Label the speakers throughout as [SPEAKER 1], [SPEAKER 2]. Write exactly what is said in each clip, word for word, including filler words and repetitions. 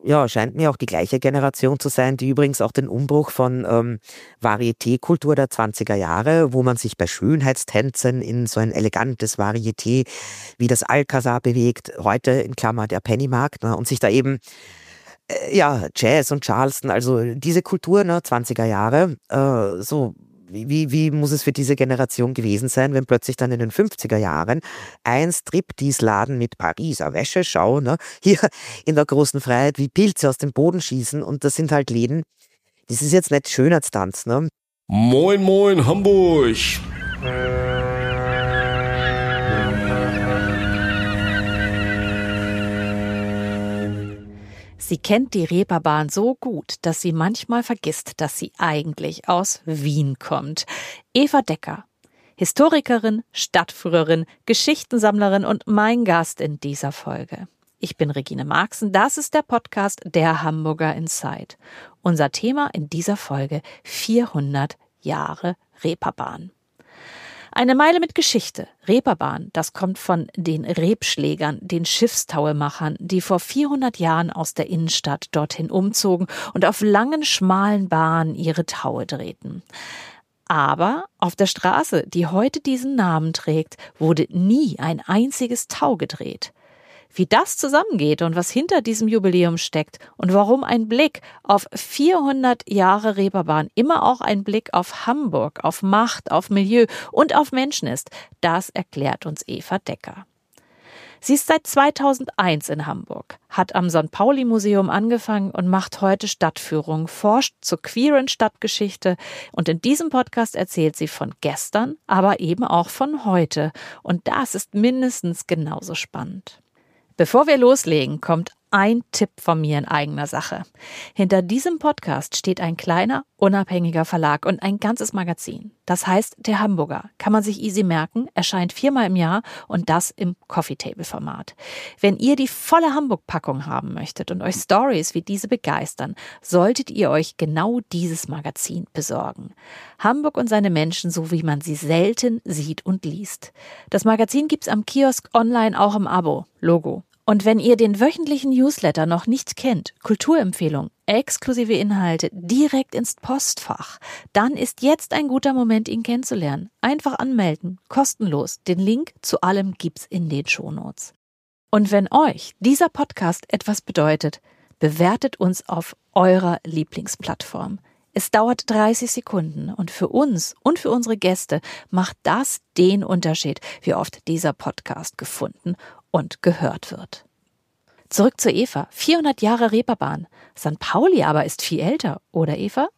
[SPEAKER 1] ja, scheint mir auch die gleiche Generation zu sein, die übrigens auch den Umbruch von ähm, Varieté-Kultur der zwanziger Jahre, wo man sich bei Schönheitstänzen in so ein elegantes Varieté wie das Alcazar bewegt, heute in Klammer der Pennymarkt, ne, und sich da eben äh, ja, Jazz und Charleston, also diese Kultur, ne, zwanziger Jahre, äh, so Wie, wie muss es für diese Generation gewesen sein, wenn plötzlich dann in den fünfziger Jahren ein Striptease-Laden mit Pariser Wäscheschau, ne, hier in der großen Freiheit wie Pilze aus dem Boden schießen, und das sind halt Läden, das ist jetzt nicht Schönheitstanz, ne?
[SPEAKER 2] Moin, moin, Hamburg!
[SPEAKER 3] Sie kennt die Reeperbahn so gut, dass sie manchmal vergisst, dass sie eigentlich aus Wien kommt. Eva Decker, Historikerin, Stadtführerin, Geschichtensammlerin und mein Gast in dieser Folge. Ich bin Regine Marxen, das ist der Podcast Der Hamburger Inside. Unser Thema in dieser Folge: vierhundert Jahre Reeperbahn. Eine Meile mit Geschichte. Reeperbahn, das kommt von den Rebschlägern, den Schiffstauemachern, die vor vierhundert Jahren aus der Innenstadt dorthin umzogen und auf langen, schmalen Bahnen ihre Taue drehten. Aber auf der Straße, die heute diesen Namen trägt, wurde nie ein einziges Tau gedreht. Wie das zusammengeht und was hinter diesem Jubiläum steckt und warum ein Blick auf vierhundert Jahre Reeperbahn immer auch ein Blick auf Hamburg, auf Macht, auf Milieu und auf Menschen ist, das erklärt uns Eva Decker. Sie ist seit zweitausendeins in Hamburg, hat am Sankt Pauli-Museum angefangen und macht heute Stadtführungen, forscht zur queeren Stadtgeschichte, und in diesem Podcast erzählt sie von gestern, aber eben auch von heute, und das ist mindestens genauso spannend. Bevor wir loslegen, kommt ein Tipp von mir in eigener Sache. Hinter diesem Podcast steht ein kleiner, unabhängiger Verlag und ein ganzes Magazin. Das heißt Der Hamburger. Kann man sich easy merken, erscheint viermal im Jahr und das im Coffee-Table-Format. Wenn ihr die volle Hamburg-Packung haben möchtet und euch Stories wie diese begeistern, solltet ihr euch genau dieses Magazin besorgen. Hamburg und seine Menschen, so wie man sie selten sieht und liest. Das Magazin gibt's am Kiosk online auch im Abo. Logo. Und wenn ihr den wöchentlichen Newsletter noch nicht kennt, Kulturempfehlung, exklusive Inhalte direkt ins Postfach, dann ist jetzt ein guter Moment, ihn kennenzulernen. Einfach anmelden, kostenlos. Den Link zu allem gibt's in den Shownotes. Und wenn euch dieser Podcast etwas bedeutet, bewertet uns auf eurer Lieblingsplattform. Es dauert dreißig Sekunden und für uns und für unsere Gäste macht das den Unterschied, wie oft dieser Podcast gefunden und gehört wird. Zurück zu Eva. vierhundert Jahre Reeperbahn. Sankt Pauli aber ist viel älter, oder Eva?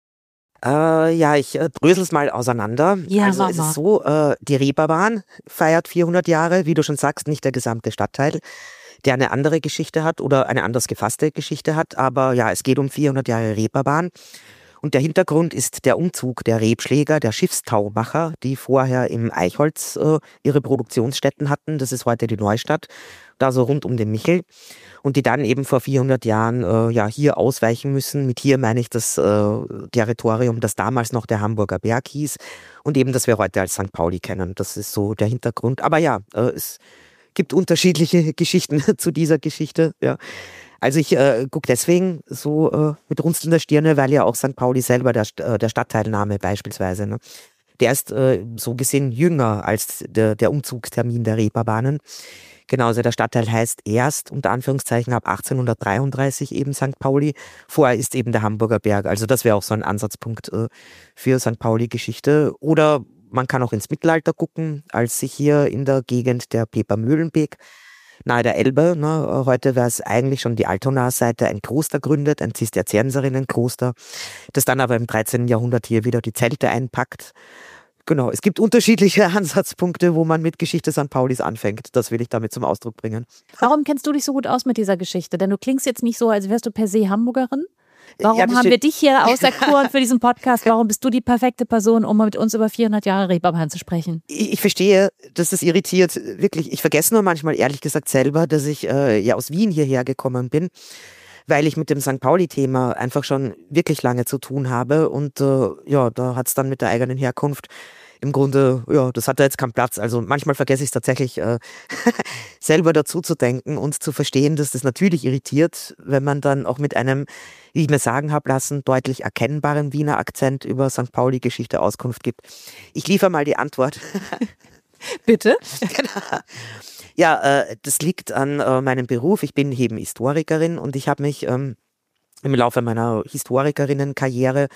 [SPEAKER 1] Äh, ja, ich äh, drösel's mal auseinander.
[SPEAKER 3] Ja,
[SPEAKER 1] also
[SPEAKER 3] Mama.
[SPEAKER 1] es ist so, äh, die Reeperbahn feiert vierhundert Jahre, wie du schon sagst, nicht der gesamte Stadtteil, der eine andere Geschichte hat oder eine anders gefasste Geschichte hat, aber ja, es geht um vierhundert Jahre Reeperbahn. Und der Hintergrund ist der Umzug der Rebschläger, der Schiffstaumacher, die vorher im Eichholz äh, ihre Produktionsstätten hatten. Das ist heute die Neustadt, da so rund um den Michel. Und die dann eben vor vierhundert Jahren äh, ja hier ausweichen müssen. Mit hier meine ich das äh, Territorium, das damals noch der Hamburger Berg hieß und eben das wir heute als Sankt Pauli kennen. Das ist so der Hintergrund. Aber ja, äh, es gibt unterschiedliche Geschichten zu dieser Geschichte, ja. Also ich äh, gucke deswegen so äh, mit runzelnder Stirne, weil ja auch Sankt Pauli selber, der, äh, der Stadtteilname beispielsweise, ne, der ist äh, so gesehen jünger als der, der Umzugstermin der Reeperbahnen. Genauso, der Stadtteil heißt erst, unter Anführungszeichen, ab achtzehnhundertdreiunddreißig eben Sankt Pauli. Vorher ist eben der Hamburger Berg. Also das wäre auch so ein Ansatzpunkt äh, für Sankt Pauli-Geschichte. Oder man kann auch ins Mittelalter gucken, als sich hier in der Gegend der Peper-Mühlenbeek nahe der Elbe, ne, heute wäre es eigentlich schon die Altonaer Seite, ein Kloster gründet, ein Zisterzienserinnenkloster, das dann aber im dreizehnten Jahrhundert hier wieder die Zelte einpackt. Genau, es gibt unterschiedliche Ansatzpunkte, wo man mit Geschichte Sankt Paulis anfängt. Das will ich damit zum Ausdruck bringen.
[SPEAKER 3] Warum kennst du dich so gut aus mit dieser Geschichte? Denn du klingst jetzt nicht so, als wärst du per se Hamburgerin. Warum
[SPEAKER 1] Ja,
[SPEAKER 3] haben wir dich hier auserkoren für diesen Podcast? Warum bist du die perfekte Person, um mit uns über vierhundert Jahre Reeperbahn zu sprechen?
[SPEAKER 1] Ich, ich verstehe, dass das irritiert. Wirklich, ich vergesse nur manchmal ehrlich gesagt selber, dass ich äh, ja aus Wien hierher gekommen bin, weil ich mit dem Sankt Pauli-Thema einfach schon wirklich lange zu tun habe. Und äh, ja, da hat es dann mit der eigenen Herkunft im Grunde, ja, das hat da jetzt keinen Platz. Also manchmal vergesse ich es tatsächlich, äh, selber dazu zu denken und zu verstehen, dass das natürlich irritiert, wenn man dann auch mit einem, wie ich mir sagen habe lassen, deutlich erkennbaren Wiener Akzent über Sankt Pauli-Geschichte Auskunft gibt. Ich liefere mal die Antwort.
[SPEAKER 3] Bitte?
[SPEAKER 1] Genau. Ja, äh, das liegt an äh, meinem Beruf. Ich bin eben Historikerin und ich habe mich ähm, im Laufe meiner Historikerinnenkarriere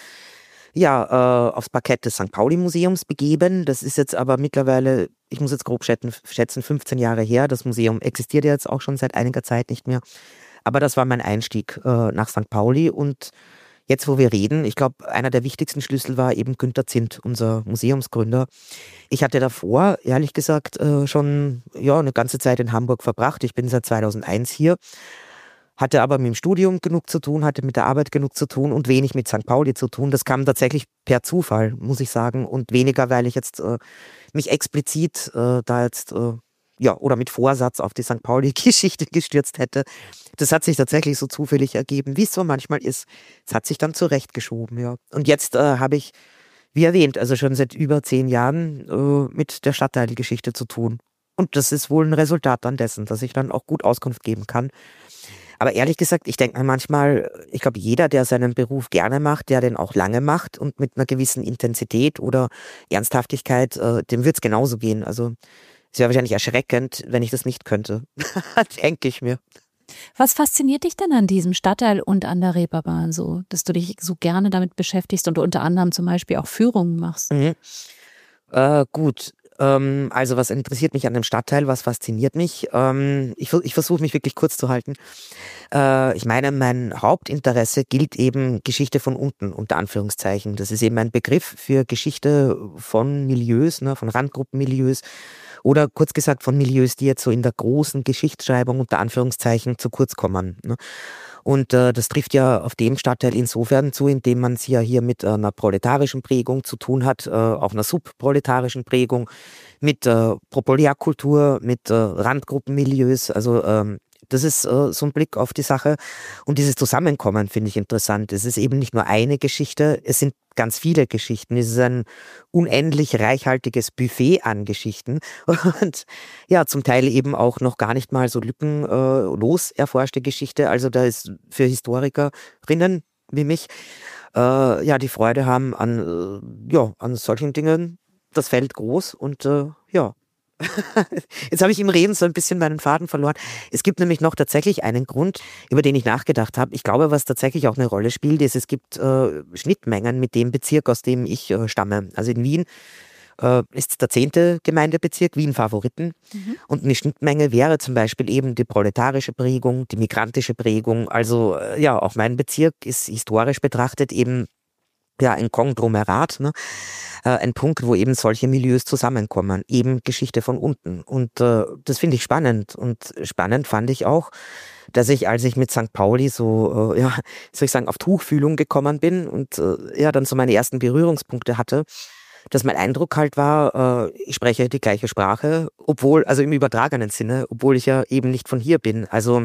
[SPEAKER 1] ja, äh, aufs Parkett des Sankt Pauli-Museums begeben. Das ist jetzt aber mittlerweile, ich muss jetzt grob schätzen, schätzen, fünfzehn Jahre her. Das Museum existiert ja jetzt auch schon seit einiger Zeit nicht mehr. Aber das war mein Einstieg äh, nach Sankt Pauli. Und jetzt, wo wir reden, ich glaube, einer der wichtigsten Schlüssel war eben Günter Zindt, unser Museumsgründer. Ich hatte davor, ehrlich gesagt, äh, schon ja, eine ganze Zeit in Hamburg verbracht. Ich bin seit zweitausendeins hier. Hatte aber mit dem Studium genug zu tun, hatte mit der Arbeit genug zu tun und wenig mit Sankt Pauli zu tun. Das kam tatsächlich per Zufall, muss ich sagen, und weniger, weil ich jetzt äh, mich explizit äh, da jetzt, äh, ja, oder mit Vorsatz auf die Sankt Pauli-Geschichte gestürzt hätte. Das hat sich tatsächlich so zufällig ergeben, wie es so manchmal ist. Es hat sich dann zurechtgeschoben, ja. Und jetzt äh, habe ich, wie erwähnt, also schon seit über zehn Jahren äh, mit der Stadtteilgeschichte zu tun. Und das ist wohl ein Resultat dann dessen, dass ich dann auch gut Auskunft geben kann. Aber ehrlich gesagt, ich denke mir manchmal, ich glaube, jeder, der seinen Beruf gerne macht, der den auch lange macht und mit einer gewissen Intensität oder Ernsthaftigkeit, äh, dem wird es genauso gehen. Also es wäre wahrscheinlich erschreckend, wenn ich das nicht könnte, denke ich mir.
[SPEAKER 3] Was fasziniert dich denn an diesem Stadtteil und an der Reeperbahn so, dass du dich so gerne damit beschäftigst und unter anderem zum Beispiel auch Führungen machst?
[SPEAKER 1] Mhm. Äh, gut. Also was interessiert mich an dem Stadtteil, was fasziniert mich? Ähm, ich ich versuche mich wirklich kurz zu halten. Äh, ich meine, mein Hauptinteresse gilt eben Geschichte von unten, unter Anführungszeichen. Das ist eben ein Begriff für Geschichte von Milieus, ne, von Randgruppenmilieus oder kurz gesagt von Milieus, die jetzt so in der großen Geschichtsschreibung unter Anführungszeichen zu kurz kommen. Ne. Und äh, das trifft ja auf dem Stadtteil insofern zu, indem man es ja hier mit einer proletarischen Prägung zu tun hat, äh, auch einer subproletarischen Prägung, mit äh, Populärkultur, mit äh, Randgruppenmilieus. Also ähm, das ist äh, so ein Blick auf die Sache. Und dieses Zusammenkommen finde ich interessant. Es ist eben nicht nur eine Geschichte, es sind ganz viele Geschichten. Es ist ein unendlich reichhaltiges Buffet an Geschichten und ja, zum Teil eben auch noch gar nicht mal so lückenlos erforschte Geschichte. Also da ist für Historikerinnen wie mich äh, ja die Freude haben an äh, ja an solchen Dingen das Feld groß und äh, ja. Jetzt habe ich im Reden so ein bisschen meinen Faden verloren. Es gibt nämlich noch tatsächlich einen Grund, über den ich nachgedacht habe. Ich glaube, was tatsächlich auch eine Rolle spielt, ist, es gibt äh, Schnittmengen mit dem Bezirk, aus dem ich äh, stamme. Also in Wien äh, ist der zehnte Gemeindebezirk, Wien Favoriten. Mhm. Und eine Schnittmenge wäre zum Beispiel eben die proletarische Prägung, die migrantische Prägung. Also äh, ja, auch mein Bezirk ist historisch betrachtet eben ja ein Konglomerat, ne? Äh, ein Punkt, wo eben solche Milieus zusammenkommen, eben Geschichte von unten. Und äh, das finde ich spannend. Und spannend fand ich auch, dass ich, als ich mit Sankt Pauli so, äh, ja, soll ich sagen, auf Tuchfühlung gekommen bin und äh, ja, dann so meine ersten Berührungspunkte hatte, dass mein Eindruck halt war, äh, ich spreche die gleiche Sprache, obwohl, also im übertragenen Sinne, obwohl ich ja eben nicht von hier bin. Also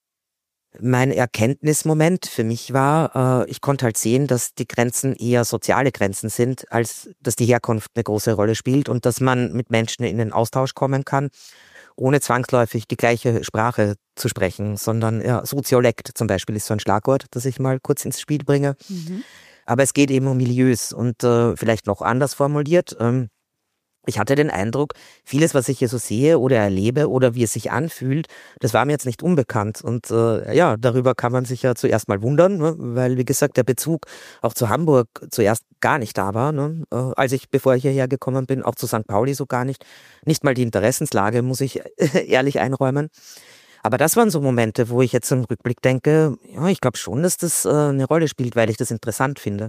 [SPEAKER 1] mein Erkenntnismoment für mich war, äh, ich konnte halt sehen, dass die Grenzen eher soziale Grenzen sind, als dass die Herkunft eine große Rolle spielt und dass man mit Menschen in den Austausch kommen kann, ohne zwangsläufig die gleiche Sprache zu sprechen, sondern ja, Soziolekt zum Beispiel ist so ein Schlagwort, das ich mal kurz ins Spiel bringe. Mhm. Aber es geht eben um Milieus und äh, vielleicht noch anders formuliert, ähm, ich hatte den Eindruck, vieles, was ich hier so sehe oder erlebe oder wie es sich anfühlt, das war mir jetzt nicht unbekannt. Und äh, ja, darüber kann man sich ja zuerst mal wundern, ne? Weil, wie gesagt, der Bezug auch zu Hamburg zuerst gar nicht da war. Ne? Äh, als ich, bevor ich hierher gekommen bin, auch zu Sankt Pauli so gar nicht. Nicht mal die Interessenslage, muss ich ehrlich einräumen. Aber das waren so Momente, wo ich jetzt im Rückblick denke, ja, ich glaube schon, dass das äh, eine Rolle spielt, weil ich das interessant finde.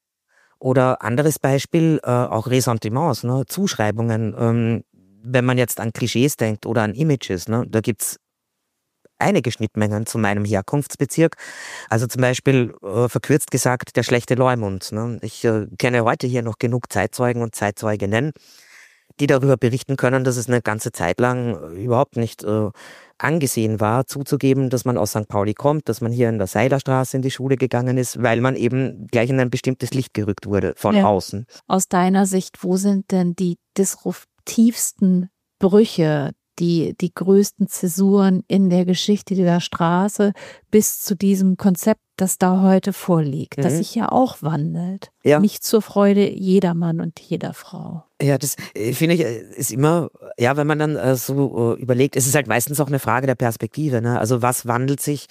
[SPEAKER 1] Oder anderes Beispiel, äh, auch Ressentiments, ne? Zuschreibungen. Ähm, wenn man jetzt an Klischees denkt oder an Images, ne? Da gibt's einige Schnittmengen zu meinem Herkunftsbezirk. Also zum Beispiel, äh, verkürzt gesagt, der schlechte Leumund. Ne? Ich äh, kenne heute hier noch genug Zeitzeugen und Zeitzeuginnen, die darüber berichten können, dass es eine ganze Zeit lang überhaupt nicht äh, angesehen war, zuzugeben, dass man aus Sankt Pauli kommt, dass man hier in der Seilerstraße in die Schule gegangen ist, weil man eben gleich in ein bestimmtes Licht gerückt wurde von
[SPEAKER 3] ja.
[SPEAKER 1] außen.
[SPEAKER 3] Aus deiner Sicht, wo sind denn die disruptivsten Brüche, die, die größten Zäsuren in der Geschichte dieser Straße bis zu diesem Konzept, das da heute vorliegt, mhm. das sich ja auch wandelt. Ja. Nicht zur Freude jeder Mann und jeder Frau.
[SPEAKER 1] Ja, das finde ich ist immer, ja, wenn man dann äh, so äh, überlegt, es ist halt meistens auch eine Frage der Perspektive, ne? Also was wandelt sich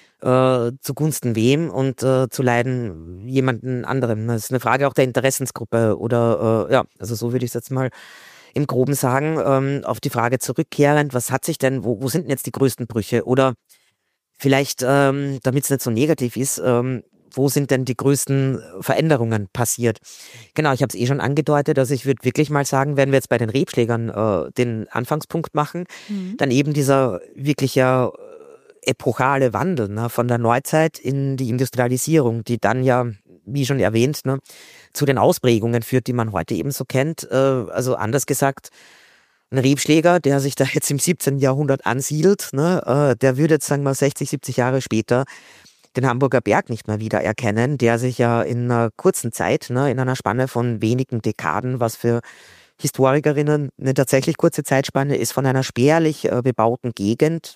[SPEAKER 1] äh, zugunsten wem und äh, zu leiden jemanden anderem. Das ist eine Frage auch der Interessensgruppe oder äh, ja, also so würde ich es jetzt mal im Groben sagen, ähm, auf die Frage zurückkehrend, was hat sich denn, wo, wo sind denn jetzt die größten Brüche? Oder vielleicht, ähm, damit es nicht so negativ ist, ähm, wo sind denn die größten Veränderungen passiert? Genau, ich habe es eh schon angedeutet, also ich würde wirklich mal sagen, wenn wir jetzt bei den Rebschlägern äh, den Anfangspunkt machen, mhm. dann eben dieser wirklich ja epochale Wandel, ne, von der Neuzeit in die Industrialisierung, die dann ja, wie schon erwähnt, ne, zu den Ausprägungen führt, die man heute eben so kennt. Äh, also anders gesagt, ein Rebschläger, der sich da jetzt im siebzehnten Jahrhundert ansiedelt, ne, äh, der würde jetzt, sagen wir, sechzig, siebzig Jahre später den Hamburger Berg nicht mehr wiedererkennen, der sich ja in einer kurzen Zeit, ne, in einer Spanne von wenigen Dekaden, was für Historikerinnen eine tatsächlich kurze Zeitspanne ist, von einer spärlich äh, bebauten Gegend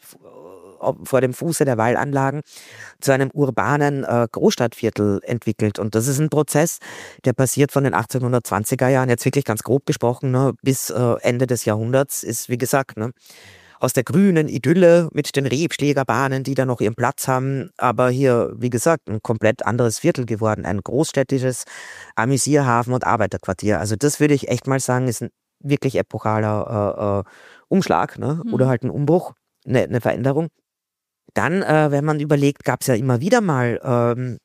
[SPEAKER 1] vor dem Fuße der Wallanlagen zu einem urbanen äh, Großstadtviertel entwickelt. Und das ist ein Prozess, der passiert von den achtzehnhundertzwanziger Jahren, jetzt wirklich ganz grob gesprochen, ne, bis äh, Ende des Jahrhunderts, ist wie gesagt, ne, aus der grünen Idylle mit den Rebschlägerbahnen, die da noch ihren Platz haben, aber hier, wie gesagt, ein komplett anderes Viertel geworden, ein großstädtisches Amüsierhafen- und Arbeiterquartier. Also das würde ich echt mal sagen, ist ein wirklich epochaler äh, äh, Umschlag, ne, mhm. oder halt ein Umbruch, eine, eine Veränderung. Dann, äh, wenn man überlegt, gab es ja immer wieder mal ähm,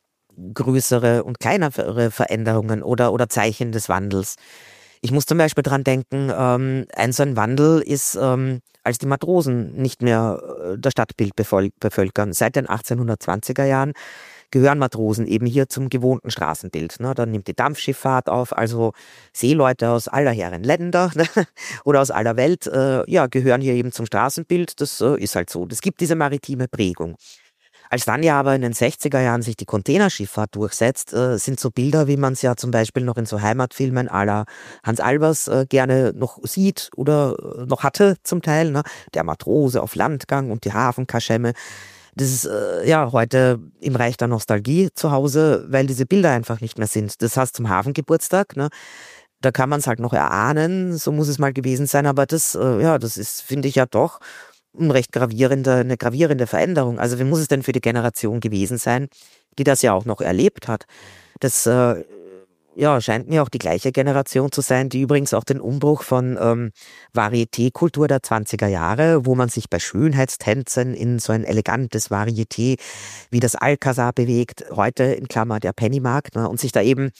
[SPEAKER 1] größere und kleinere Veränderungen oder, oder Zeichen des Wandels. Ich muss zum Beispiel dran denken, ähm, ein so ein Wandel ist, ähm, als die Matrosen nicht mehr äh, das Stadtbild bevölkern. Seit den achtzehnhundertzwanziger Jahren gehören Matrosen eben hier zum gewohnten Straßenbild. Ne? Dann nimmt die Dampfschifffahrt auf, also Seeleute aus aller Herren Länder, ne? oder aus aller Welt, äh, ja, gehören hier eben zum Straßenbild. Das äh, ist halt so. Das gibt diese maritime Prägung. Als dann ja aber in den sechziger Jahren sich die Containerschifffahrt durchsetzt, äh, sind so Bilder, wie man es ja zum Beispiel noch in so Heimatfilmen à la Hans Albers äh, gerne noch sieht oder äh, noch hatte zum Teil, ne? Der Matrose auf Landgang und die Hafenkaschemme. Das ist äh, ja heute im Reich der Nostalgie zu Hause, weil diese Bilder einfach nicht mehr sind. Das heißt zum Hafengeburtstag, ne? Da kann man es halt noch erahnen, so muss es mal gewesen sein, aber das, äh, ja, das ist, finde ich ja doch ein recht gravierende, eine gravierende Veränderung. Also wie muss es denn für die Generation gewesen sein, die das ja auch noch erlebt hat? Das äh, ja, scheint mir auch die gleiche Generation zu sein, die übrigens auch den Umbruch von ähm, Varieté-Kultur der zwanziger Jahre, wo man sich bei Schönheitstänzen in so ein elegantes Varieté wie das Alcazar bewegt, heute in Klammer der Pennymarkt, ne, und sich da eben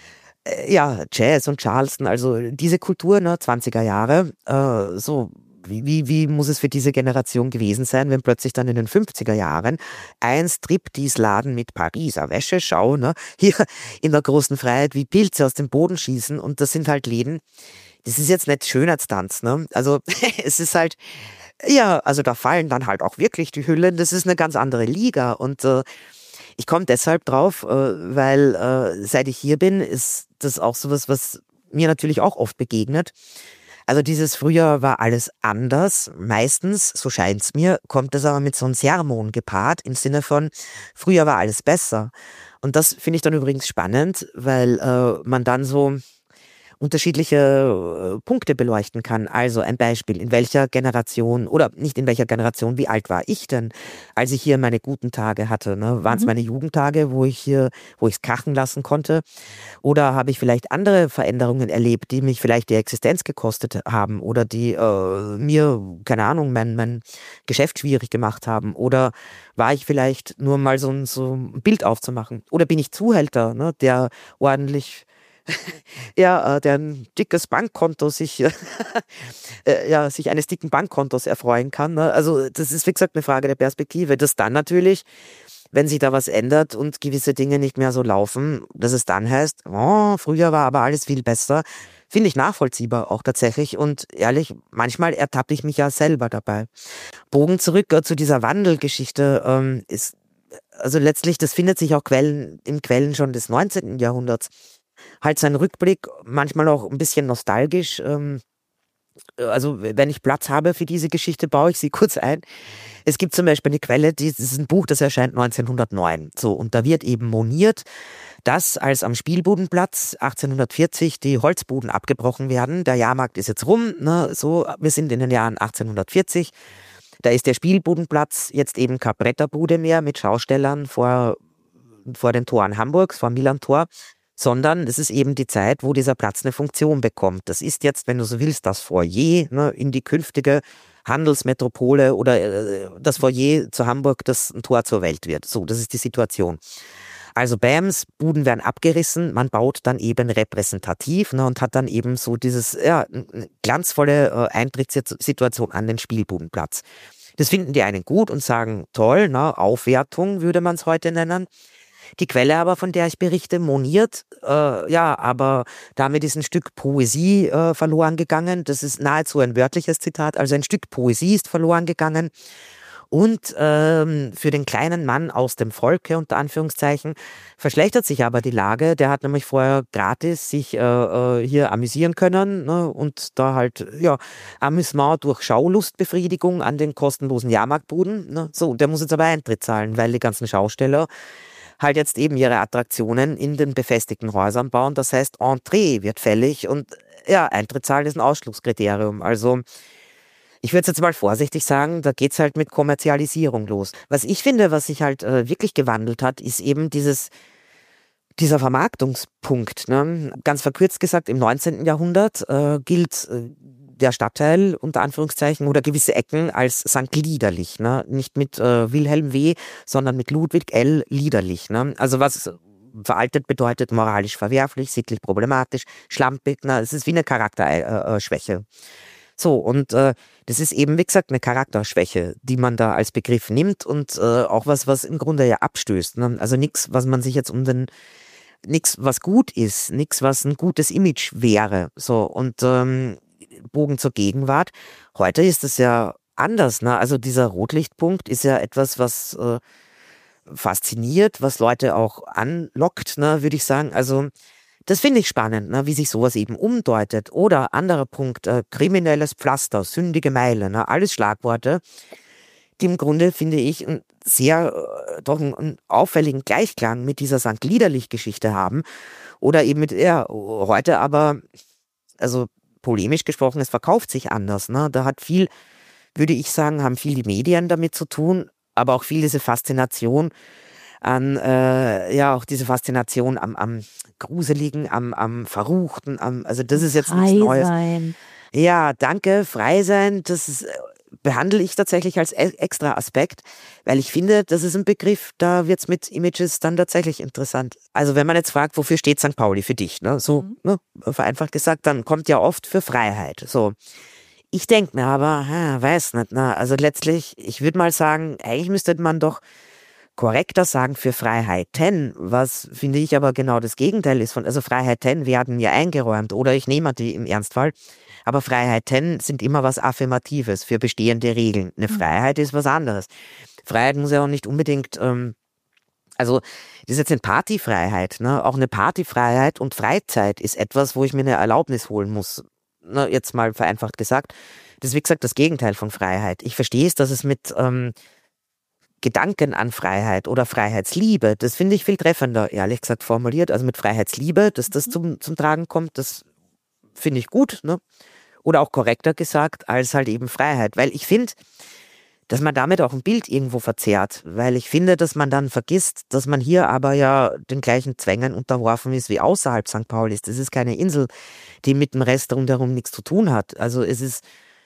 [SPEAKER 1] äh, ja, Jazz und Charleston, also diese Kultur, ne, zwanziger Jahre, äh, so Wie, wie, wie muss es für diese Generation gewesen sein, wenn plötzlich dann in den fünfziger Jahren ein Striptease-Laden mit Pariser Wäscheschau, ne, hier in der großen Freiheit wie Pilze aus dem Boden schießen, und das sind halt Läden, das ist jetzt nicht Schönheitstanz, ne, also es ist halt, ja, also da fallen dann halt auch wirklich die Hüllen, das ist eine ganz andere Liga, und äh, ich komme deshalb drauf, äh, weil äh, seit ich hier bin, ist das auch sowas, was mir natürlich auch oft begegnet. Also dieses früher war alles anders, meistens, so scheint's mir, kommt das aber mit so einem Sermon gepaart, im Sinne von, früher war alles besser. Und das finde ich dann übrigens spannend, weil äh, man dann so unterschiedliche äh, Punkte beleuchten kann. Also ein Beispiel, in welcher Generation, oder nicht in welcher Generation, wie alt war ich denn, als ich hier meine guten Tage hatte? Ne? Waren es mhm. meine Jugendtage, wo ich hier, wo ich es krachen lassen konnte? Oder habe ich vielleicht andere Veränderungen erlebt, die mich vielleicht die Existenz gekostet haben oder die äh, mir, keine Ahnung, mein, mein Geschäft schwierig gemacht haben? Oder war ich vielleicht nur mal so ein, so ein Bild aufzumachen? Oder bin ich Zuhälter, ne, der ordentlich ja, der ein dickes Bankkonto sich, äh, ja, sich eines dicken Bankkontos erfreuen kann. Ne? Also das ist, wie gesagt, eine Frage der Perspektive. Das dann natürlich, wenn sich da was ändert und gewisse Dinge nicht mehr so laufen, dass es dann heißt, oh, früher war aber alles viel besser, finde ich nachvollziehbar auch tatsächlich. Und ehrlich, manchmal ertappe ich mich ja selber dabei. Bogen zurück äh, zu dieser Wandelgeschichte ähm, ist, also letztlich, das findet sich auch Quellen, in Quellen schon des neunzehnten Jahrhunderts. Halt sein Rückblick, manchmal auch ein bisschen nostalgisch. Ähm, also wenn ich Platz habe für diese Geschichte, baue ich sie kurz ein. Es gibt zum Beispiel eine Quelle, die, das ist ein Buch, das erscheint neunzehnhundertneun. So, und da wird eben moniert, dass als am Spielbudenplatz achtzehnhundertvierzig die Holzbuden abgebrochen werden, der Jahrmarkt ist jetzt rum, ne, so, wir sind in den Jahren achtzehnhundertvierzig, da ist der Spielbudenplatz jetzt eben keine Bretterbude mehr mit Schaustellern vor, vor den Toren Hamburgs, vor dem Millantor, sondern es ist eben die Zeit, wo dieser Platz eine Funktion bekommt. Das ist jetzt, wenn du so willst, das Foyer, ne, in die künftige Handelsmetropole oder äh, das Foyer zu Hamburg, das ein Tor zur Welt wird. So, das ist die Situation. Also Bams, Buden werden abgerissen, man baut dann eben repräsentativ, ne, und hat dann eben so dieses ja, glanzvolle äh, Eintrittssituation an den Spielbudenplatz. Das finden die einen gut und sagen, toll, ne, Aufwertung würde man es heute nennen. Die Quelle aber, von der ich berichte, moniert, äh, ja, aber damit ist ein Stück Poesie äh, verloren gegangen. Das ist nahezu ein wörtliches Zitat, also ein Stück Poesie ist verloren gegangen. Und ähm, für den kleinen Mann aus dem Volke, unter Anführungszeichen, verschlechtert sich aber die Lage. Der hat nämlich vorher gratis sich äh, hier amüsieren können, ne, und da halt, ja, Amüsement durch Schaulustbefriedigung an den kostenlosen Jahrmarktbuden. Ne, so, der muss jetzt aber Eintritt zahlen, weil die ganzen Schausteller halt jetzt eben ihre Attraktionen in den befestigten Häusern bauen. Das heißt, Entree wird fällig und ja, Eintritt zahlen ist ein Ausschlusskriterium. Also ich würde jetzt mal vorsichtig sagen, da geht's halt mit Kommerzialisierung los. Was ich finde, was sich halt äh, wirklich gewandelt hat, ist eben dieses, dieser Vermarktungspunkt. Ne? Ganz verkürzt gesagt, im neunzehnten Jahrhundert äh, gilt äh, der Stadtteil unter Anführungszeichen oder gewisse Ecken als Sankt Liederlich. Ne? Nicht mit äh, Wilhelm W., sondern mit Ludwig L. Liederlich. Ne? Also was veraltet bedeutet, moralisch verwerflich, sittlich problematisch, schlampig. Ne? Es ist wie eine Charakterschwäche. Äh, So, und äh, das ist eben, wie gesagt, eine Charakterschwäche, die man da als Begriff nimmt und äh, auch was, was im Grunde ja abstößt. Ne? Also nichts, was man sich jetzt um den, nichts, was gut ist, nichts, was ein gutes Image wäre. So, und ähm, Bogen zur Gegenwart. Heute ist es ja anders. Ne? Also dieser Rotlichtpunkt ist ja etwas, was äh, fasziniert, was Leute auch anlockt, ne, würde ich sagen. Also das finde ich spannend, ne, wie sich sowas eben umdeutet. Oder anderer Punkt, äh, kriminelles Pflaster, sündige Meile, ne, alles Schlagworte, die im Grunde, finde ich, ein sehr, äh, doch einen, einen auffälligen Gleichklang mit dieser Sankt Liederlich-Geschichte haben. Oder eben mit, ja, heute aber, also polemisch gesprochen, es verkauft sich anders. Ne? Da hat viel, würde ich sagen, haben viel die Medien damit zu tun, aber auch viel diese Faszination an, äh, ja, auch diese Faszination am, am Gruseligen, am, am Verruchten, am, also das ist jetzt
[SPEAKER 3] frei
[SPEAKER 1] nichts Neues.
[SPEAKER 3] Sein.
[SPEAKER 1] Ja, danke, frei sein, das ist, behandle ich tatsächlich als e- extra Aspekt, weil ich finde, das ist ein Begriff, da wird's mit Images dann tatsächlich interessant. Also wenn man jetzt fragt, wofür steht Sankt Pauli für dich, ne, so,
[SPEAKER 3] Mhm.
[SPEAKER 1] ne, vereinfacht gesagt, dann kommt ja oft für Freiheit, so. Ich denke mir aber, ha, weiß nicht, na, also letztlich, ich würde mal sagen, eigentlich müsste man doch korrekter sagen für Freiheiten, was finde ich aber genau das Gegenteil ist von, also Freiheiten werden ja eingeräumt oder ich nehme die im Ernstfall, aber Freiheiten sind immer was Affirmatives für bestehende Regeln. Eine Freiheit ist was anderes. Freiheit muss ja auch nicht unbedingt, ähm, also das ist jetzt eine Partyfreiheit, ne? Auch eine Partyfreiheit und Freizeit ist etwas, wo ich mir eine Erlaubnis holen muss. Ne, jetzt mal vereinfacht gesagt. Das ist wie gesagt das Gegenteil von Freiheit. Ich verstehe es, dass es mit ähm, Gedanken an Freiheit oder Freiheitsliebe, das finde ich viel treffender, ehrlich gesagt formuliert. Also mit Freiheitsliebe, dass das zum, zum Tragen kommt, das finde ich gut, ne? Oder auch korrekter gesagt, als halt eben Freiheit. Weil ich finde, dass man damit auch ein Bild irgendwo verzerrt. Weil ich finde, dass man dann vergisst, dass man hier aber ja den gleichen Zwängen unterworfen ist wie außerhalb Sankt Paulis. Das ist keine Insel, die mit dem Rest rundherum nichts zu tun hat. Also es ist,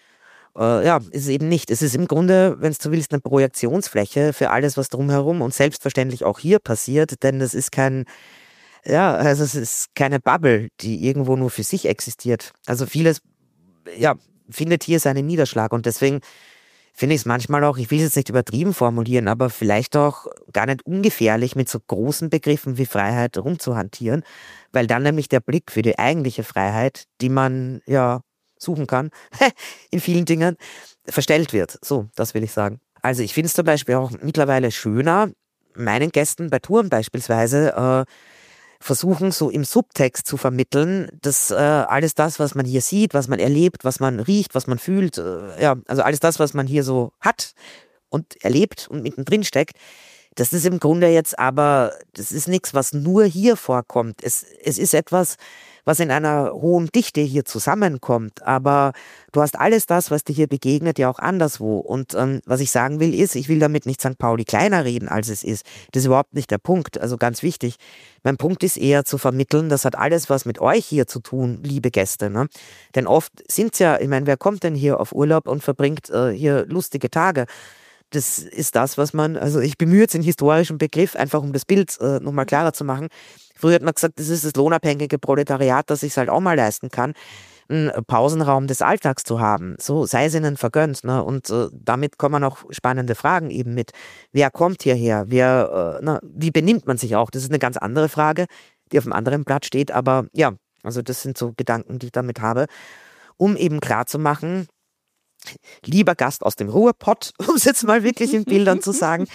[SPEAKER 1] äh, ja, es ist eben nicht. Es ist im Grunde, wenn du willst, eine Projektionsfläche für alles, was drumherum und selbstverständlich auch hier passiert, denn das ist kein, ja, also es ist keine Bubble, die irgendwo nur für sich existiert. Also vieles, ja, findet hier seinen Niederschlag und deswegen finde ich es manchmal auch, ich will es jetzt nicht übertrieben formulieren, aber vielleicht auch gar nicht ungefährlich, mit so großen Begriffen wie Freiheit rumzuhantieren, weil dann nämlich der Blick für die eigentliche Freiheit, die man ja suchen kann, in vielen Dingen, verstellt wird. So, das will ich sagen. Also ich finde es zum Beispiel auch mittlerweile schöner, meinen Gästen bei Touren beispielsweise äh, versuchen, so im Subtext zu vermitteln, dass äh, alles das, was man hier sieht, was man erlebt, was man riecht, was man fühlt, äh, ja, also alles das, was man hier so hat und erlebt und mittendrin steckt, das ist im Grunde jetzt aber, das ist nichts, was nur hier vorkommt. Es, es ist etwas, was in einer hohen Dichte hier zusammenkommt. Aber du hast alles das, was dir hier begegnet, ja auch anderswo. Und ähm, was ich sagen will, ist, ich will damit nicht Sankt Pauli kleiner reden, als es ist. Das ist überhaupt nicht der Punkt. Also ganz wichtig. Mein Punkt ist eher zu vermitteln, das hat alles was mit euch hier zu tun, liebe Gäste. Ne? Denn oft sind's ja, ich meine, wer kommt denn hier auf Urlaub und verbringt äh, hier lustige Tage? Das ist das, was man, also ich bemühe jetzt den historischen Begriff, einfach um das Bild äh, nochmal klarer zu machen. Früher hat man gesagt, das ist das lohnabhängige Proletariat, das sich es halt auch mal leisten kann, einen Pausenraum des Alltags zu haben. So sei es ihnen vergönnt. Ne? Und äh, damit kommen auch spannende Fragen eben mit. Wer kommt hierher? Wer, äh, na, wie benimmt man sich auch? Das ist eine ganz andere Frage, die auf einem anderen Blatt steht. Aber ja, also das sind so Gedanken, die ich damit habe, um eben klarzumachen, lieber Gast aus dem Ruhrpott, um es jetzt mal wirklich in Bildern zu sagen,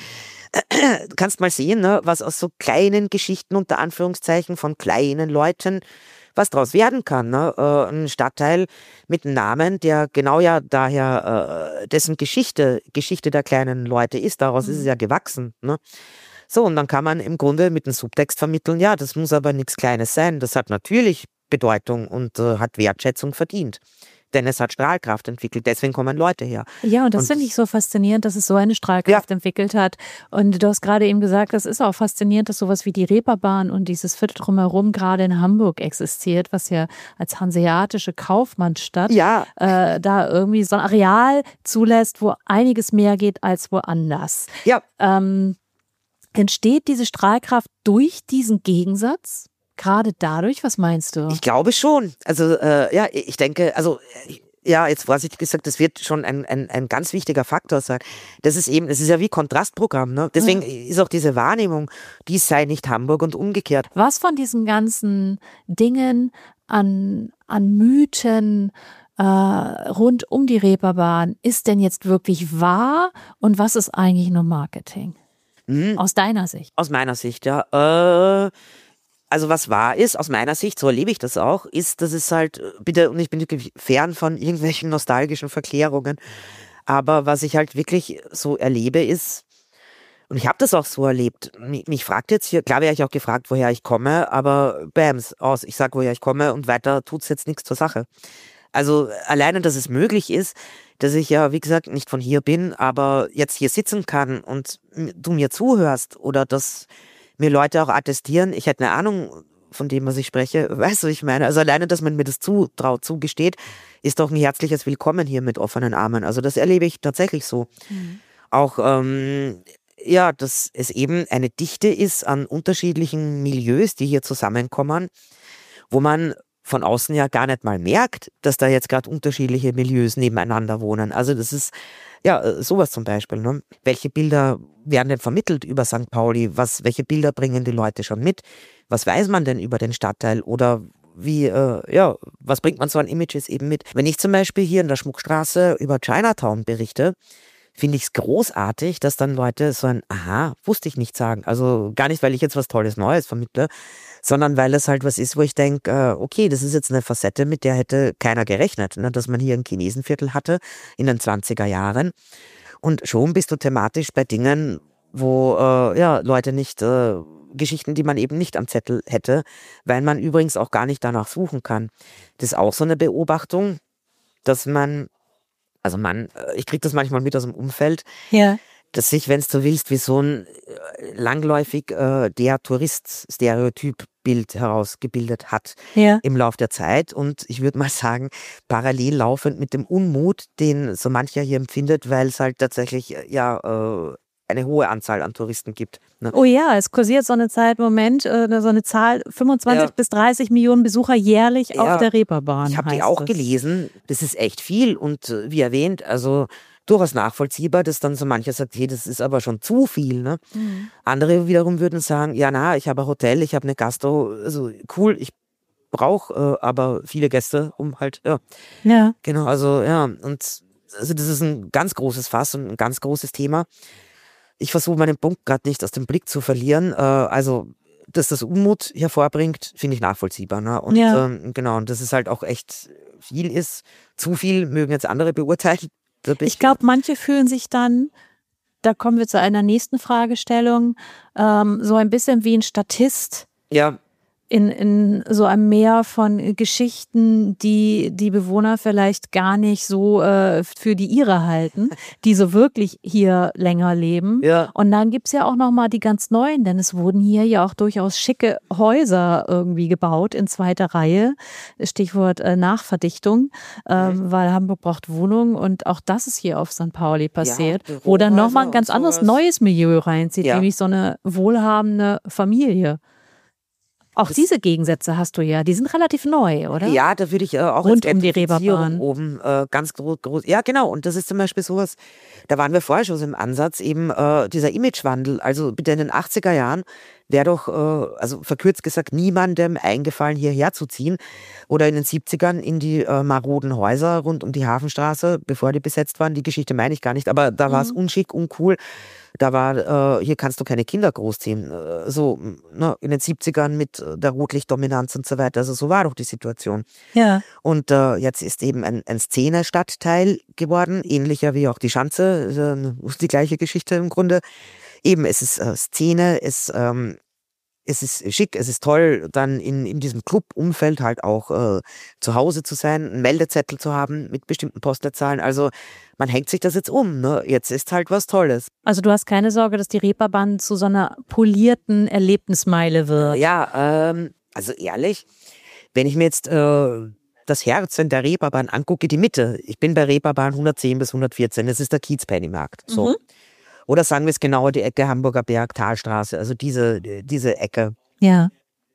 [SPEAKER 1] du kannst mal sehen, ne, was aus so kleinen Geschichten unter Anführungszeichen von kleinen Leuten, was draus werden kann. Ne? Äh, ein Stadtteil mit einem Namen, der genau ja daher, äh, dessen Geschichte, Geschichte der kleinen Leute ist, daraus mhm. ist es ja gewachsen. Ne? So, und dann kann man im Grunde mit einem Subtext vermitteln, ja, das muss aber nichts Kleines sein, das hat natürlich Bedeutung und äh, hat Wertschätzung verdient. Denn es hat Strahlkraft entwickelt, deswegen kommen Leute her.
[SPEAKER 3] Ja, und das finde ich so faszinierend, dass es so eine Strahlkraft ja. entwickelt hat. Und du hast gerade eben gesagt, das ist auch faszinierend, dass sowas wie die Reeperbahn und dieses Viertel drumherum gerade in Hamburg existiert, was ja als hanseatische Kaufmannsstadt
[SPEAKER 1] ja.
[SPEAKER 3] äh, da irgendwie so ein Areal zulässt, wo einiges mehr geht als woanders.
[SPEAKER 1] Ja.
[SPEAKER 3] Ähm, entsteht diese Strahlkraft durch diesen Gegensatz? Gerade dadurch, was meinst du?
[SPEAKER 1] Ich glaube schon. Also äh, ja, ich denke, also ja, jetzt vorsichtig gesagt, das wird schon ein, ein, ein ganz wichtiger Faktor sein. Das ist eben, das ist ja wie Kontrastprogramm. Ne? Deswegen ja. ist auch diese Wahrnehmung, dies sei nicht Hamburg und umgekehrt.
[SPEAKER 3] Was von diesen ganzen Dingen an, an Mythen äh, rund um die Reeperbahn ist denn jetzt wirklich wahr und was ist eigentlich nur Marketing? Mhm. Aus deiner Sicht?
[SPEAKER 1] Aus meiner Sicht, ja. Äh, Also was wahr ist, aus meiner Sicht, so erlebe ich das auch, ist, dass es halt, bitte, und ich bin wirklich fern von irgendwelchen nostalgischen Verklärungen, aber was ich halt wirklich so erlebe ist, und ich habe das auch so erlebt, mich, mich fragt jetzt hier, klar wäre ich auch gefragt, woher ich komme, aber bams, aus, ich sag, woher ich komme und weiter tut's jetzt nichts zur Sache. Also alleine, dass es möglich ist, dass ich ja, wie gesagt, nicht von hier bin, aber jetzt hier sitzen kann und du mir zuhörst oder dass mir Leute auch attestieren, ich hätte eine Ahnung von dem, was ich spreche, weißt du, ich meine, also alleine, dass man mir das zutraut, zugesteht, ist doch ein herzliches Willkommen hier mit offenen Armen. Also das erlebe ich tatsächlich so. Mhm. Auch, ähm, ja, dass es eben eine Dichte ist an unterschiedlichen Milieus, die hier zusammenkommen, wo man von außen ja gar nicht mal merkt, dass da jetzt gerade unterschiedliche Milieus nebeneinander wohnen. Also das ist ja sowas zum Beispiel. Ne? Welche Bilder werden denn vermittelt über Sankt Pauli? Was, welche Bilder bringen die Leute schon mit? Was weiß man denn über den Stadtteil? Oder wie, äh, ja, was bringt man so an Images eben mit? Wenn ich zum Beispiel hier in der Schmuckstraße über Chinatown berichte, finde ich es großartig, dass dann Leute so ein Aha, wusste ich nicht sagen. Also gar nicht, weil ich jetzt was Tolles Neues vermittle, sondern weil es halt was ist, wo ich denke, äh, okay, das ist jetzt eine Facette, mit der hätte keiner gerechnet, ne? Dass man hier ein Chinesenviertel hatte in den zwanziger Jahren. Und schon bist du thematisch bei Dingen, wo äh, ja Leute nicht, äh, Geschichten, die man eben nicht am Zettel hätte, weil man übrigens auch gar nicht danach suchen kann. Das ist auch so eine Beobachtung, dass man Also man, ich kriege das manchmal mit aus dem Umfeld, ja. dass sich, wenn du willst, wie so ein langläufig äh, der Tourist-Stereotyp-Bild herausgebildet hat ja. im Lauf der Zeit. Und ich würde mal sagen, parallel laufend mit dem Unmut, den so mancher hier empfindet, weil es halt tatsächlich ja äh, eine hohe Anzahl an Touristen gibt. Ne?
[SPEAKER 3] Oh ja, es kursiert so eine Zeit, Moment, äh, so eine Zahl, fünfundzwanzig ja. bis dreißig Millionen Besucher jährlich ja. auf der Reeperbahn.
[SPEAKER 1] Ich habe die auch das. gelesen, das ist echt viel und äh, wie erwähnt, also durchaus nachvollziehbar, dass dann so mancher sagt, hey, das ist aber schon zu viel. Ne? Mhm. Andere wiederum würden sagen, ja na, ich habe ein Hotel, ich habe eine Gastro, also cool, ich brauche äh, aber viele Gäste, um halt, ja.
[SPEAKER 3] Ja.
[SPEAKER 1] Genau, also ja, und also das ist ein ganz großes Fass und ein ganz großes Thema. Ich versuche meinen Punkt gerade nicht aus dem Blick zu verlieren. Äh, also, dass das Unmut hervorbringt, finde ich nachvollziehbar. Ne? Und
[SPEAKER 3] ja.
[SPEAKER 1] ähm, genau, und dass es halt auch echt viel ist. Zu viel mögen jetzt andere beurteilen.
[SPEAKER 3] Ich glaube, manche fühlen sich dann, da kommen wir zu einer nächsten Fragestellung, ähm, so ein bisschen wie ein Statist.
[SPEAKER 1] Ja.
[SPEAKER 3] In, in so einem Meer von Geschichten, die die Bewohner vielleicht gar nicht so äh, für die ihre halten, die so wirklich hier länger leben.
[SPEAKER 1] Ja.
[SPEAKER 3] Und dann gibt's ja auch nochmal die ganz neuen, denn es wurden hier ja auch durchaus schicke Häuser irgendwie gebaut in zweiter Reihe. Stichwort äh, Nachverdichtung, ähm, mhm. weil Hamburg braucht Wohnungen und auch das ist hier auf Sankt Pauli passiert, ja, wo dann nochmal ein ganz anderes neues Milieu reinzieht, ja. nämlich so eine wohlhabende Familie. Auch das diese Gegensätze hast du ja, die sind relativ neu, oder?
[SPEAKER 1] Ja, da würde ich äh, auch
[SPEAKER 3] rund um die Reeperbahn
[SPEAKER 1] oben äh, ganz groß, groß. Ja, genau. Und das ist zum Beispiel sowas, da waren wir vorher schon so im Ansatz, eben äh, dieser Imagewandel. Also bitte in den achtziger Jahren wäre doch, äh, also verkürzt gesagt, niemandem eingefallen, hierher zu ziehen. Oder in den siebzigern in die äh, maroden Häuser rund um die Hafenstraße, bevor die besetzt waren. Die Geschichte meine ich gar nicht, aber da mhm. war es unschick, uncool. Da war, äh, hier kannst du keine Kinder großziehen. Äh, so, ne, in den siebzigern mit der Rotlichtdominanz und so weiter. Also so war doch die Situation.
[SPEAKER 3] Ja.
[SPEAKER 1] Und äh, jetzt ist eben ein, ein Szene-Stadtteil geworden, ähnlicher wie auch die Schanze, äh, die gleiche Geschichte im Grunde. Eben, es ist äh, Szene, es, ähm, es ist schick, es ist toll, dann in, in diesem Club-Umfeld halt auch äh, zu Hause zu sein, einen Meldezettel zu haben mit bestimmten Postleitzahlen. Also man hängt sich das jetzt um. Ne? Jetzt ist halt was Tolles.
[SPEAKER 3] Also du hast keine Sorge, dass die Reeperbahn zu so einer polierten Erlebnismeile wird?
[SPEAKER 1] Ja, ähm, also ehrlich, wenn ich mir jetzt äh, das Herz in der Reeperbahn angucke, die Mitte, ich bin bei Reeperbahn hundertzehn bis hundertvierzehn, das ist der Kiez-Pennymarkt. So. Mhm. Oder sagen wir es genauer, die Ecke Hamburger Berg, Talstraße, also diese, diese Ecke.
[SPEAKER 3] Ja.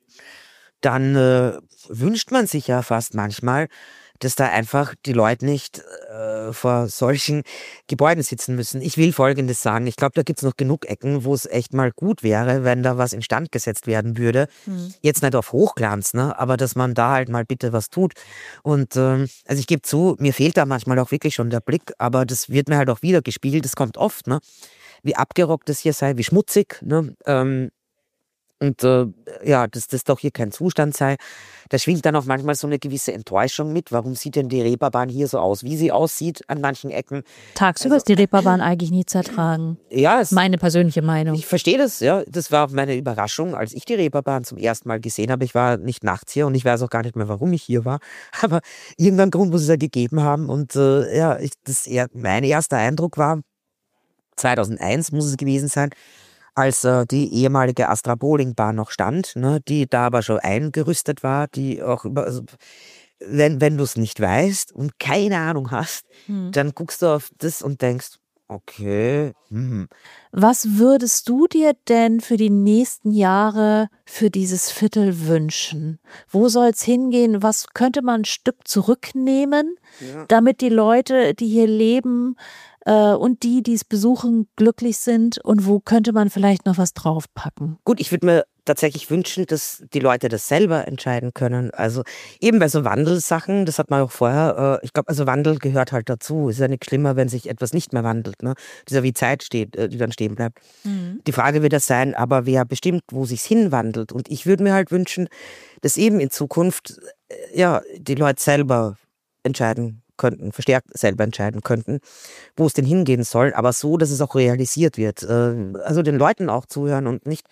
[SPEAKER 1] Dann äh, wünscht man sich ja fast manchmal, dass da einfach die Leute nicht äh, vor solchen Gebäuden sitzen müssen. Ich will Folgendes sagen. Ich glaube, da gibt es noch genug Ecken, wo es echt mal gut wäre, wenn da was instand gesetzt werden würde. Mhm. Jetzt nicht auf Hochglanz, ne? Aber dass man da halt mal bitte was tut. Und ähm, also ich gebe zu, mir fehlt da manchmal auch wirklich schon der Blick, aber das wird mir halt auch wieder gespiegelt. Das kommt oft, ne? Wie abgerockt es hier sei, wie schmutzig, ne? Ähm, und äh, ja, dass das doch hier kein Zustand sei. Da schwingt dann auch manchmal so eine gewisse Enttäuschung mit. Warum sieht denn die Reeperbahn hier so aus, wie sie aussieht an manchen Ecken?
[SPEAKER 3] Tagsüber also, ist die Reeperbahn eigentlich nie zu ertragen.
[SPEAKER 1] Ja, es,
[SPEAKER 3] meine persönliche Meinung.
[SPEAKER 1] Ich verstehe das, ja. Das war meine Überraschung, als ich die Reeperbahn zum ersten Mal gesehen habe. Ich war nicht nachts hier und ich weiß auch gar nicht mehr, warum ich hier war. Aber irgendeinen Grund muss es ja gegeben haben. Und äh, ja, ich, das eher, mein erster Eindruck war, zweitausendeins muss es gewesen sein, als äh, die ehemalige Astra Bowlingbahn noch stand, ne, die da aber schon eingerüstet war, die auch über, also, wenn, wenn du es nicht weißt und keine Ahnung hast, hm. dann guckst du auf das und denkst, okay. Hm.
[SPEAKER 3] Was würdest du dir denn für die nächsten Jahre für dieses Viertel wünschen? Wo soll es hingehen? Was könnte man ein Stück zurücknehmen, ja. damit die Leute, die hier leben, und die, die es besuchen, glücklich sind, und wo könnte man vielleicht noch was draufpacken?
[SPEAKER 1] Gut, ich würde mir tatsächlich wünschen, dass die Leute das selber entscheiden können. Also eben bei so Wandelsachen, das hat man auch vorher, äh, ich glaube, also Wandel gehört halt dazu. Es ist ja nicht schlimmer, wenn sich etwas nicht mehr wandelt, ne? Dieser wie Zeit steht, äh, die dann stehen bleibt. Mhm. Die Frage wird das sein, aber wer bestimmt, wo sich's hinwandelt? Und ich würde mir halt wünschen, dass eben in Zukunft äh, ja die Leute selber entscheiden könnten, verstärkt selber entscheiden könnten, wo es denn hingehen soll, aber so, dass es auch realisiert wird. Also den Leuten auch zuhören und nicht,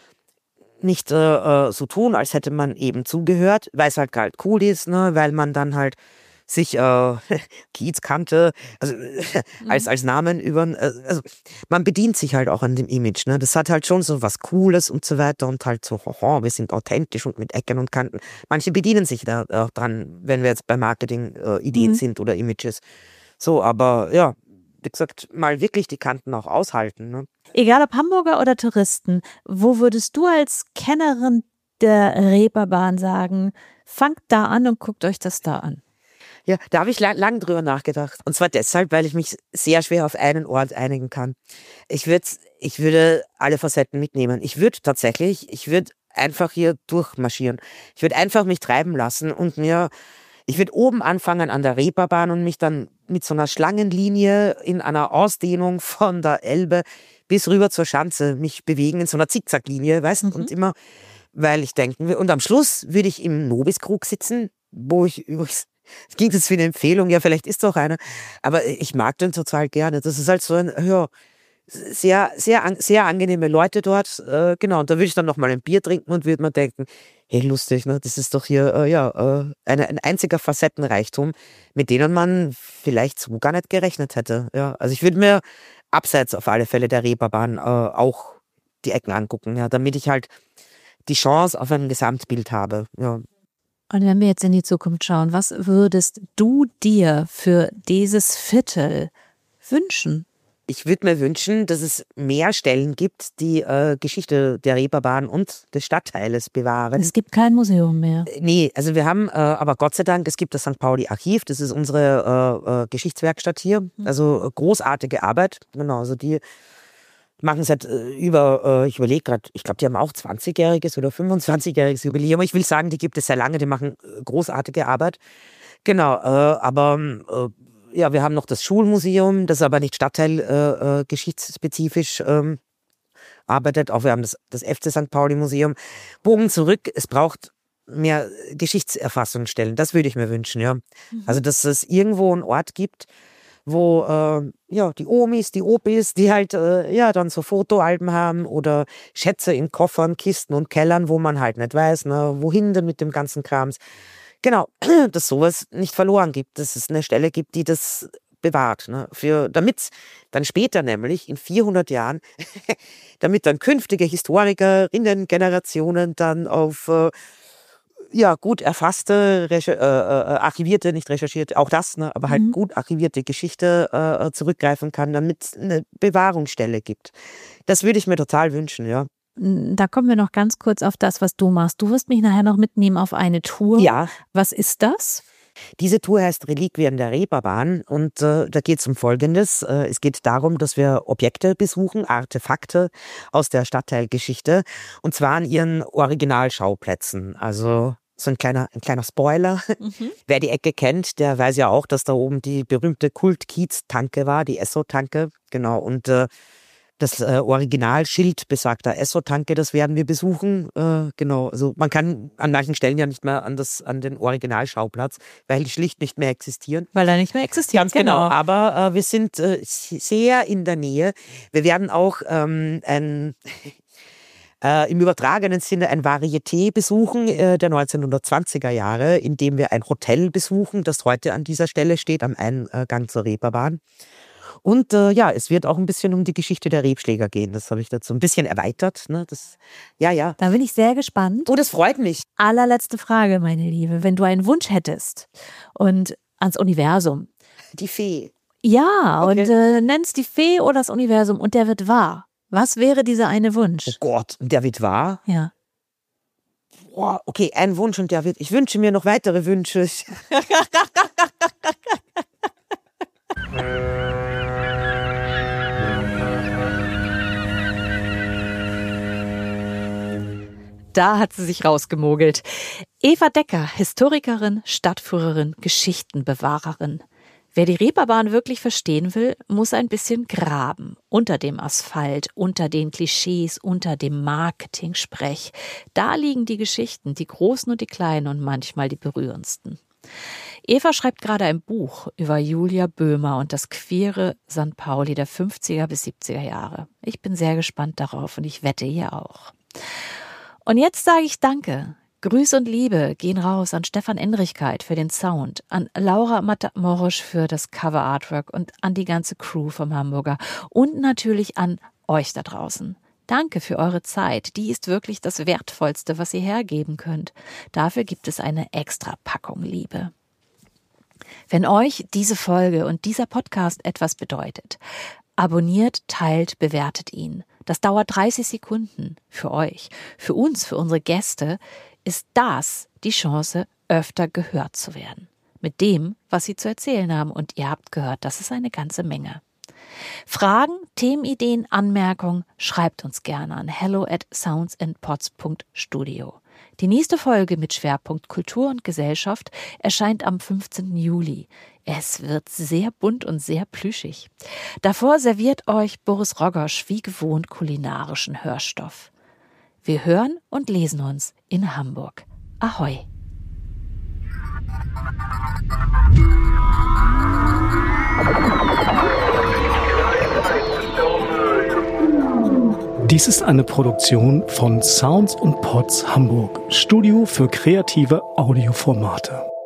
[SPEAKER 1] nicht äh, so tun, als hätte man eben zugehört, weil es halt halt cool ist, ne? Weil man dann halt sich äh, Kiez kannte, also äh, als, als Namen über, äh, also man bedient sich halt auch an dem Image, ne? Das hat halt schon so was Cooles und so weiter und halt so, haha, wir sind authentisch und mit Ecken und Kanten. Manche bedienen sich da auch dran, wenn wir jetzt bei Marketing-Ideen äh, mhm. sind oder Images. So, aber ja, wie gesagt, mal wirklich die Kanten auch aushalten, ne?
[SPEAKER 3] Egal ob Hamburger oder Touristen, wo würdest du als Kennerin der Reeperbahn sagen, fangt da an und guckt euch das da an?
[SPEAKER 1] Ja, da habe ich lang, lang drüber nachgedacht. Und zwar deshalb, weil ich mich sehr schwer auf einen Ort einigen kann. Ich würde, ich würde alle Facetten mitnehmen. Ich würde tatsächlich, ich würde einfach hier durchmarschieren. Ich würde einfach mich treiben lassen und mir, ich würde oben anfangen an der Reeperbahn und mich dann mit so einer Schlangenlinie in einer Ausdehnung von der Elbe bis rüber zur Schanze mich bewegen in so einer Zickzacklinie, weißt du, mhm. und immer, weil ich denken will. Und am Schluss würde ich im Nobiskrug sitzen, wo ich übrigens, es klingt jetzt wie eine Empfehlung, ja, vielleicht ist doch eine, aber ich mag den total gerne. Das ist halt so ein, ja, sehr, sehr, sehr angenehme Leute dort, äh, genau, und da würde ich dann nochmal ein Bier trinken und würde mir denken, hey, lustig, ne, das ist doch hier, äh, ja, äh, eine, ein einziger Facettenreichtum, mit denen man vielleicht so gar nicht gerechnet hätte, ja. Also ich würde mir abseits auf alle Fälle der Reeperbahn äh, auch die Ecken angucken, ja, damit ich halt die Chance auf ein Gesamtbild habe, ja.
[SPEAKER 3] Und wenn wir jetzt in die Zukunft schauen, was würdest du dir für dieses Viertel wünschen?
[SPEAKER 1] Ich würde mir wünschen, dass es mehr Stellen gibt, die äh, Geschichte der Reeperbahn und des Stadtteiles bewahren.
[SPEAKER 3] Es gibt kein Museum mehr.
[SPEAKER 1] Nee, also wir haben, äh, aber Gott sei Dank, es gibt das Sankt Pauli Archiv, das ist unsere äh, äh, Geschichtswerkstatt hier. Also äh, großartige Arbeit, genau, also die machen seit äh, über, äh, ich überlege gerade, ich glaube, die haben auch zwanzigjähriges oder fünfundzwanzigjähriges Jubiläum. Ich will sagen, die gibt es sehr lange, die machen äh, großartige Arbeit. Genau, äh, aber äh, ja, wir haben noch das Schulmuseum, das aber nicht stadtteilgeschichtsspezifisch äh, ähm, arbeitet. Auch wir haben das, das F C Sankt Pauli Museum. Bogen zurück, es braucht mehr Geschichtserfassungsstellen. Das würde ich mir wünschen, ja. Mhm. Also, dass es irgendwo einen Ort gibt, wo äh, ja die Omis, die Opis, die halt äh, ja dann so Fotoalben haben oder Schätze in Koffern, Kisten und Kellern, wo man halt nicht weiß, ne, wohin denn mit dem ganzen Krams. Genau, dass sowas nicht verloren gibt, dass es eine Stelle gibt, die das bewahrt, ne, für, damit dann später nämlich in vierhundert Jahren, damit dann künftige Historikerinnen, Generationen dann auf äh, ja gut erfasste, recher- äh, äh, archivierte, nicht recherchierte, auch das, ne, aber halt mhm. gut archivierte Geschichte äh, zurückgreifen kann, damit es eine Bewahrungsstelle gibt. Das würde ich mir total wünschen, ja.
[SPEAKER 3] Da kommen wir noch ganz kurz auf das, was du machst. Du wirst mich nachher noch mitnehmen auf eine Tour.
[SPEAKER 1] Ja.
[SPEAKER 3] Was ist das?
[SPEAKER 1] Diese Tour heißt Reliquien der Reeperbahn und äh, da geht es um Folgendes. Äh, es geht darum, dass wir Objekte besuchen, Artefakte aus der Stadtteilgeschichte und zwar an ihren Originalschauplätzen. Also so ein kleiner, ein kleiner Spoiler. Mhm. Wer die Ecke kennt, der weiß ja auch, dass da oben die berühmte Kult-Kiez-Tanke war, die Esso-Tanke. Genau, und äh, das äh, Originalschild besagter Esso-Tanke, das werden wir besuchen. Äh, genau, also man kann an manchen Stellen ja nicht mehr an, das, an den Originalschauplatz, weil die schlicht nicht mehr existieren.
[SPEAKER 3] Weil er nicht mehr existiert.
[SPEAKER 1] Ganz genau. genau. Aber äh, wir sind äh, sehr in der Nähe. Wir werden auch ähm, ein... Äh, im übertragenen Sinne ein Varieté besuchen äh, der neunzehnhundertzwanziger Jahre, in dem wir ein Hotel besuchen, das heute an dieser Stelle steht, am Eingang zur Reeperbahn. Und äh, ja, es wird auch ein bisschen um die Geschichte der Rebschläger gehen. Das habe ich dazu ein bisschen erweitert. Ne? Das, ja, ja.
[SPEAKER 3] Da bin ich sehr gespannt.
[SPEAKER 1] Oh, das freut mich.
[SPEAKER 3] Allerletzte Frage, meine Liebe. Wenn du einen Wunsch hättest und ans Universum.
[SPEAKER 1] Die Fee.
[SPEAKER 3] Ja,
[SPEAKER 1] okay.
[SPEAKER 3] und äh, nennst die Fee oder das Universum und der wird wahr. Was wäre dieser eine Wunsch?
[SPEAKER 1] Oh Gott, der wird wahr?
[SPEAKER 3] Ja.
[SPEAKER 1] Boah, okay, ein Wunsch und der wird. Ich wünsche mir noch weitere Wünsche.
[SPEAKER 3] Da hat sie sich rausgemogelt. Eva Decker, Historikerin, Stadtführerin, Geschichtenbewahrerin. Wer die Reeperbahn wirklich verstehen will, muss ein bisschen graben. Unter dem Asphalt, unter den Klischees, unter dem Marketing-Sprech. Da liegen die Geschichten, die großen und die kleinen und manchmal die berührendsten. Eva schreibt gerade ein Buch über Julia Böhmer und das queere Sankt Pauli der fünfziger bis siebziger Jahre. Ich bin sehr gespannt darauf und ich wette ihr auch. Und jetzt sage ich Danke. Grüße und Liebe gehen raus an Stefan Endrichkeit für den Sound, an Laura Mata-Morosch für das Cover-Artwork und an die ganze Crew vom Hamburger und natürlich an euch da draußen. Danke für eure Zeit, die ist wirklich das Wertvollste, was ihr hergeben könnt. Dafür gibt es eine extra Packung Liebe. Wenn euch diese Folge und dieser Podcast etwas bedeutet, abonniert, teilt, bewertet ihn. Das dauert dreißig Sekunden für euch, für uns, für unsere Gäste, ist das die Chance, öfter gehört zu werden. mit dem, was sie zu erzählen haben. Und ihr habt gehört, das ist eine ganze Menge. Fragen, Themenideen, Anmerkungen, schreibt uns gerne an hello at soundsandpods punkt studio. Die nächste Folge mit Schwerpunkt Kultur und Gesellschaft erscheint am fünfzehnten Juli. Es wird sehr bunt und sehr plüschig. Davor serviert euch Boris Rogosch wie gewohnt kulinarischen Hörstoff. Wir hören und lesen uns in Hamburg. Ahoi!
[SPEAKER 4] Dies ist eine Produktion von Sounds und Pods Hamburg, Studio für kreative Audioformate.